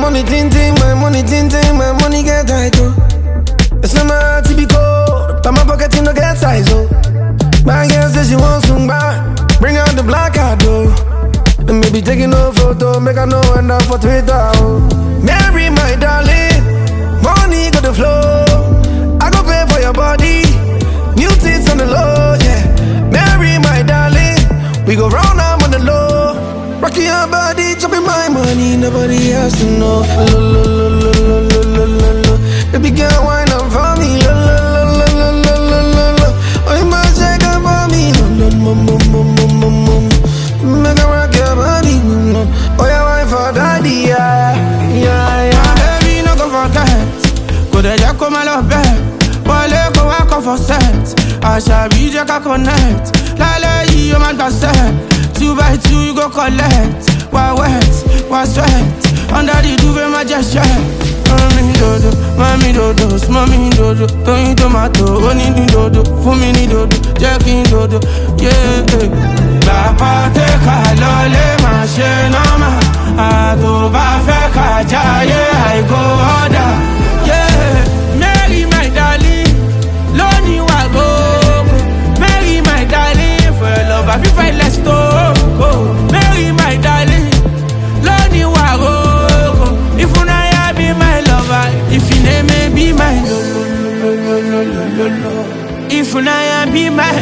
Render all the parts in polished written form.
money tinting, my money tinting, my money get tight, oh. It's not my heart to be cold, but my pocket no get size, oh. My girl says she wants some back, bring out the black card, oh. And maybe taking no photo, make her know end up for Twitter, oh. Mary, my darling, money got the flow. I go pay for your body, new tits on the low, yeah. Mary, my darling, we go round up on the low. Rocking your body, chopping my money, nobody has to know. Lo, lo, lo, lo, lo, lo, lo, lo, lo. Baby girl, wine up for me. Lo, lo, lo, lo, lo, lo, lo, lo, lo. Oh, you must shake up for me. Lo, lo, mo, mo, mo, mo, mo, mo. Make her rock your body. Oh, yeah, wine for daddy, yeah, yeah, yeah. Baby, no go forget. Go there, just come and love back. Wale go work off for set. I shall be just a connect. Lale, you man got set. 2 by 2 you go collect. Why wet, why sweat. Under the duvet my just shirt. Mami dodo, smami dodo. Toyin tomato, oni ni dodo. Fumi ni dodo, Jackie dodo. Yeah, Baba te ka lole ma she nama. Ado ba fe ka jaye, I go order. Yeah, Mary my darling, Loni wa go. Mary my darling, for your love I feel fight, let's go. Mary my darling, Loni wa go. If you na be my lover, if you name me be my if you na be my,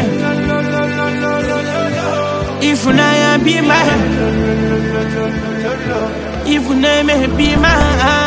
if you na be my, if you name me be my.